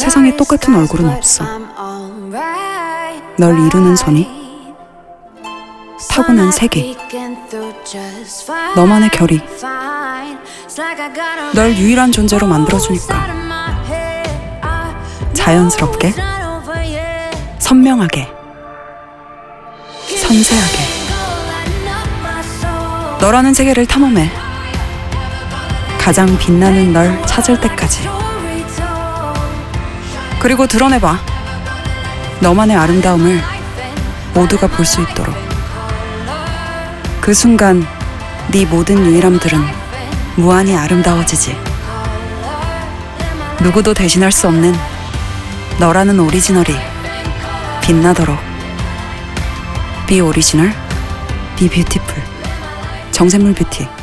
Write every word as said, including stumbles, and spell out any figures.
세상에 똑같은 얼굴은 없어. 널 이루는 선이 타고난 세계, 너만의 결이 널 유일한 존재로 만들어주니까 자연스럽게, 선명하게, 섬세하게 너라는 세계를 탐험해 가장 빛나는 널 찾을 때까지. 그리고 드러내봐 너만의 아름다움을 모두가 볼 수 있도록. 그 순간 네 모든 유일함들은 무한히 아름다워지지. 누구도 대신할 수 없는 너라는 오리지널이 빛나도록. Be original, be beautiful. 정샘물 뷰티.